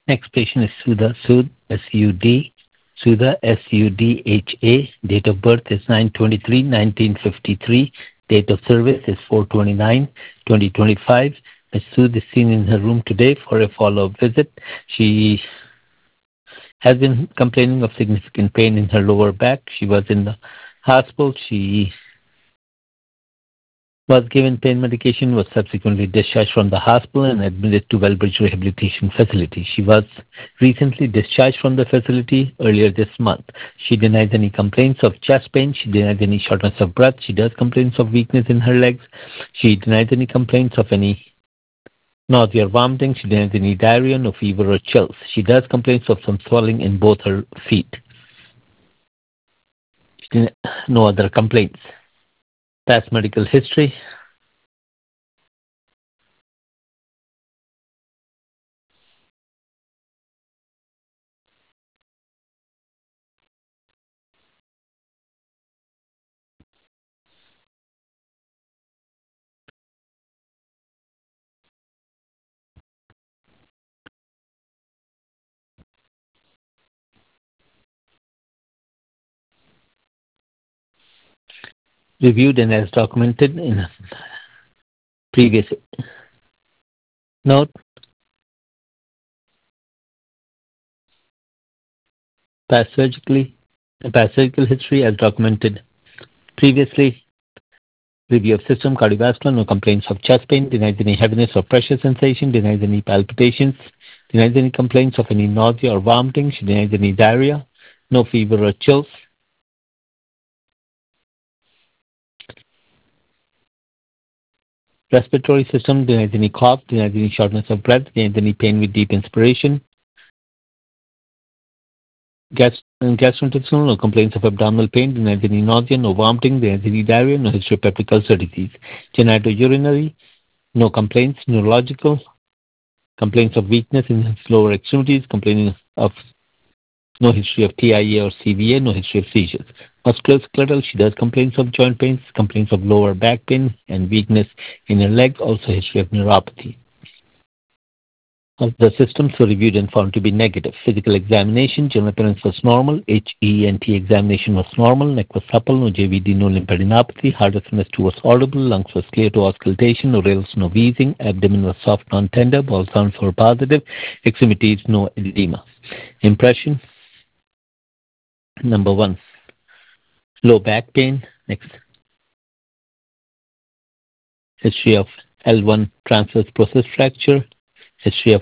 Next patient is Sudha Sud, S-U-D. Sudha, S-U-D-H-A. Date of birth is 9/23/1953. Date of service is 4/29/2025. Ms. Sud is seen in her room today for a follow-up visit. She has been complaining of significant pain in her lower back. She was in the hospital. She was given pain medication, was subsequently discharged from the hospital and admitted to Wellbridge Rehabilitation Facility. She was recently discharged from the facility earlier this month. She denies any complaints of chest pain. She denies any shortness of breath. She does complaints of weakness in her legs. She denies any complaints of any nausea or vomiting. She denies any diarrhea, no fever or chills. She does complaints of some swelling in both her feet. No other complaints. Past medical history. Reviewed and as documented in a previous note. Past surgical history as documented previously. Review of system, cardiovascular, no complaints of chest pain, denies any heaviness or pressure sensation, denies any palpitations, denies any complaints of any nausea or vomiting, she denies any diarrhea, no fever or chills. Respiratory system, denies any cough, denies any shortness of breath, denies any pain with deep inspiration. Gastrointestinal, no complaints of abdominal pain, denies any nausea, no vomiting, denies any diarrhea, no history of peptic ulcer disease. Genitourinary, no complaints. Neurological, complaints of weakness in his lower extremities, complaining of no history of TIA or CVA, no history of seizures. Musculoskeletal, she does complaints of joint pains, complaints of lower back pain and weakness in her legs, also history of neuropathy. Of the systems were reviewed and found to be negative. Physical examination, general appearance was normal. HENT examination was normal. Neck was supple, no JVD, no lymphadenopathy. Heart SMS2 was audible. Lungs was clear to auscultation. No rales, no wheezing. Abdomen was soft, non-tender. Bowel sounds were positive. Extremities, no edema. Impression, number 1, low back pain. Next, history of L1 transverse process fracture. History of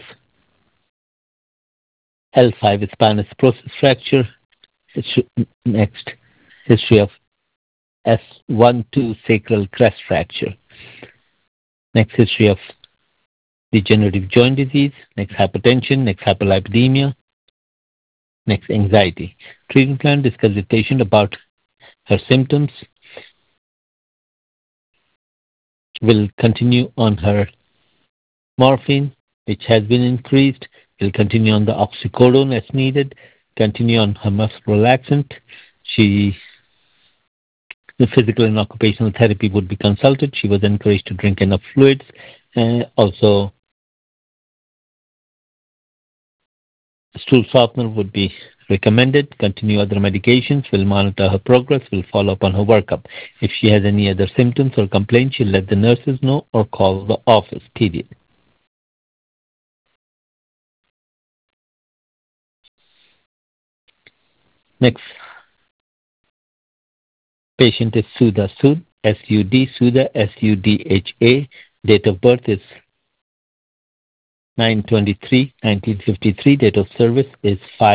L5 spinous process fracture. Next, history of S1-2 sacral crest fracture. Next, history of degenerative joint disease. Next, hypertension. Next, hyperlipidemia. Next, anxiety. Treatment plan, discuss with patient about her symptoms. Will continue on her morphine, which has been increased. Will continue on the oxycodone as needed. Continue on her muscle relaxant. The physical and occupational therapy would be consulted. She was encouraged to drink enough fluids. Also, stool softener would be recommended. Continue other medications. Will monitor her progress. Will follow up on her workup. If she has any other symptoms or complaints, she'll let the nurses know or call the office, period. Next patient is Sudha Sud, S-U-D, Sudha, S-U-D-H-A. Date of birth is 9/23/1953. Date of service is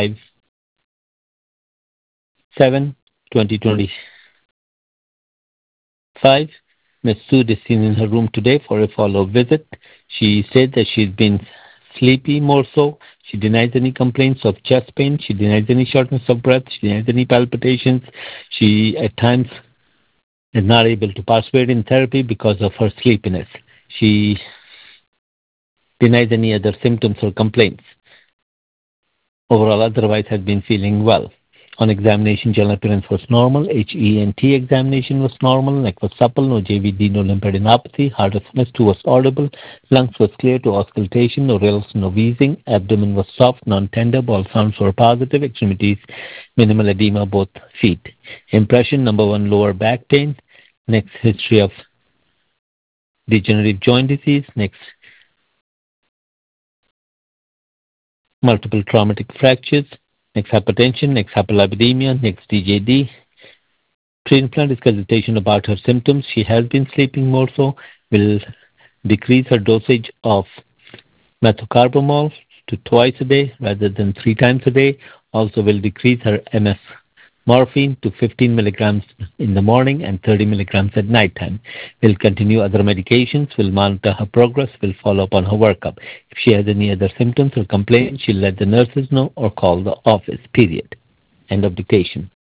5/7/2025. Ms. Sud is seen in her room today for a follow-up visit. She said that she's been sleepy more so. She denies any complaints of chest pain. She denies any shortness of breath. She denies any palpitations. She, at times, is not able to participate in therapy because of her sleepiness. She denies any other symptoms or complaints. Overall, otherwise, has been feeling well. On examination, general appearance was normal. HENT examination was normal. Neck was supple, no JVD, no lymphadenopathy. Heart response 2 was audible. Lungs was clear to auscultation, no rales, no wheezing. Abdomen was soft, non-tender. Ball sounds were positive. Extremities, minimal edema, both feet. Impression number 1, lower back pain. Next, history of degenerative joint disease. Next, multiple traumatic fractures. Next, hypertension. Next, hyperlipidemia. Next, DJD. Pre-implant is consultation about her symptoms. She has been sleeping more so. Will decrease her dosage of methocarbamol to twice a day rather than 3 times a day. Also will decrease her MS morphine to 15 milligrams in the morning and 30 milligrams at night time. Will continue other medications, will monitor her progress, will follow up on her workup. If she has any other symptoms or complaints, she'll let the nurses know or call the office, period. End of dictation.